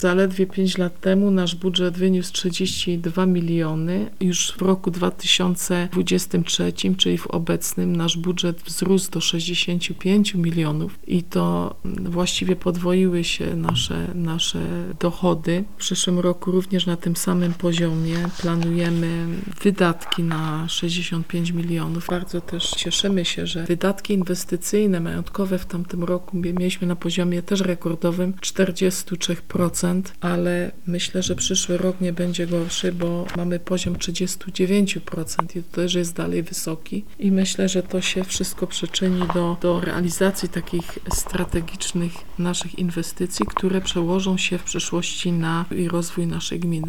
Zaledwie 5 lat temu nasz budżet wyniósł 32 miliony. Już w roku 2023, czyli w obecnym, nasz budżet wzrósł do 65 milionów i to właściwie podwoiły się nasze dochody. W przyszłym roku również na tym samym poziomie planujemy wydatki na 65 milionów. Bardzo też cieszymy się, że wydatki inwestycyjne, majątkowe w tamtym roku mieliśmy na poziomie też rekordowym 43%, ale myślę, że przyszły rok nie będzie gorszy, bo mamy poziom 39% i to też jest dalej wysoki i myślę, że to się wszystko przyczyni do realizacji takich strategicznych naszych inwestycji, które przełożą się w przyszłości na rozwój naszej gminy.